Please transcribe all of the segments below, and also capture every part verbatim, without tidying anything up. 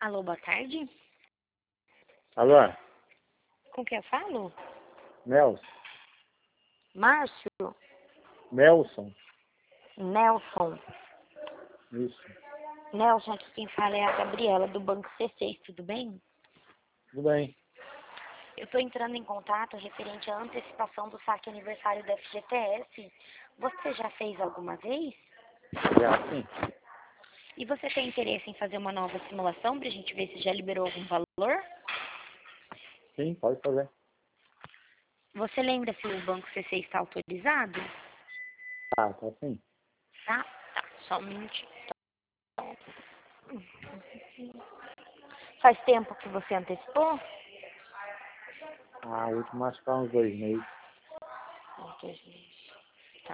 Alô, boa tarde. Alô, Com quem eu falo? Nelson. Márcio? Nelson. Nelson. Isso. Nelson, aqui quem fala é a Gabriela, do Banco C seis, tudo bem? Tudo bem. Eu estou entrando em contato referente à antecipação do saque aniversário da F G T S. Você já fez alguma vez? Já sim. E você tem interesse em fazer uma nova simulação para a gente ver se já liberou algum valor? Sim, pode fazer. Você lembra se o Banco C seis está autorizado? Tá, tá sim. Tá? Tá, só um minutinho. Faz tempo que você antecipou? Ah, o último acho que há uns dois meses. Uns dois meses. Tá.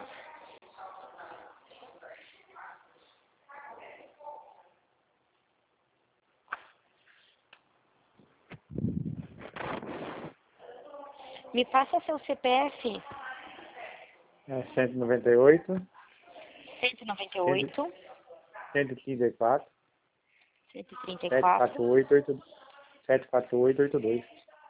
Me passa seu C P F. É cento e noventa e oito, cento e noventa e oito, cento e trinta e quatro, cento e trinta e sete quatro quatro. oito, oito, sete quatro oito, oito dois.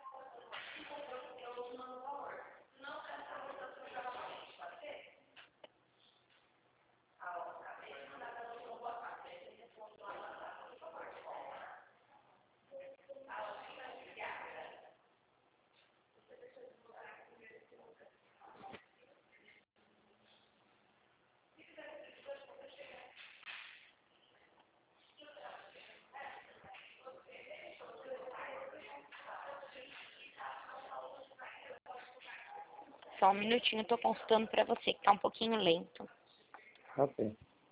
Só um minutinho, eu tô consultando pra você, que tá um pouquinho lento. Ok.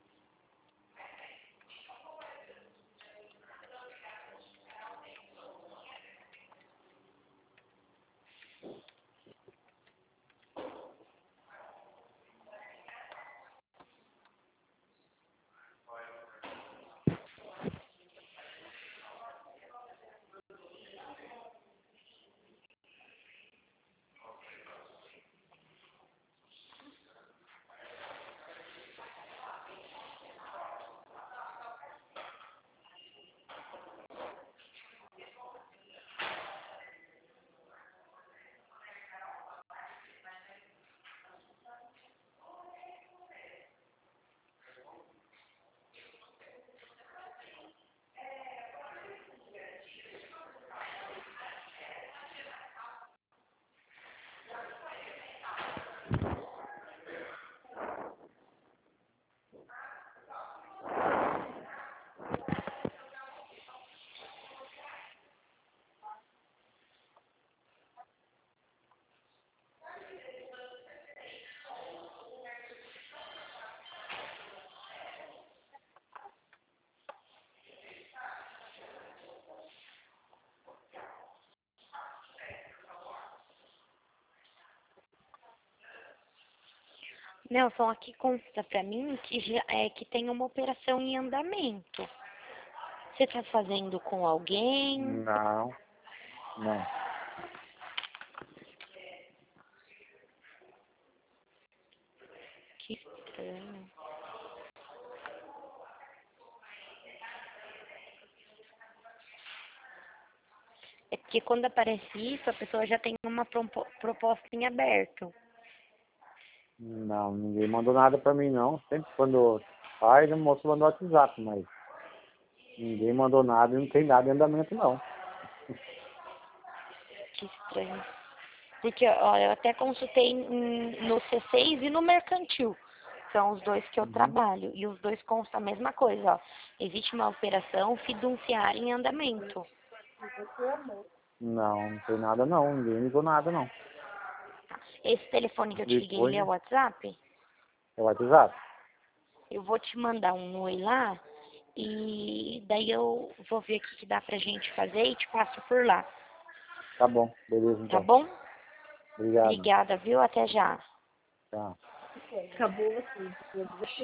Nelson, aqui consta pra mim que, já, é, que tem uma operação em andamento. Você tá fazendo com alguém? Não, não. Que estranho. É porque quando aparece isso, a pessoa já tem uma propo- proposta em aberto. Não, ninguém mandou nada pra mim não. Sempre quando faz, o moço mandou WhatsApp, mas ninguém mandou nada e não tem nada em andamento não. Que estranho. Porque, olha, eu até consultei em- no C seis e no Mercantil. São os dois que eu Uhum. trabalho. E os dois constam a mesma coisa, ó. Existe uma operação fiduciária em andamento. Não, não tem nada não. Ninguém ligou nada não. Esse telefone que eu te liguei, ele é Depois o WhatsApp? é o WhatsApp. Eu vou te mandar um oi lá. E daí eu vou ver o que que dá pra gente fazer e te passo por lá. Tá bom, beleza Tá então. bom? Obrigado. Obrigada, viu? Até já. Tchau. Acabou assim.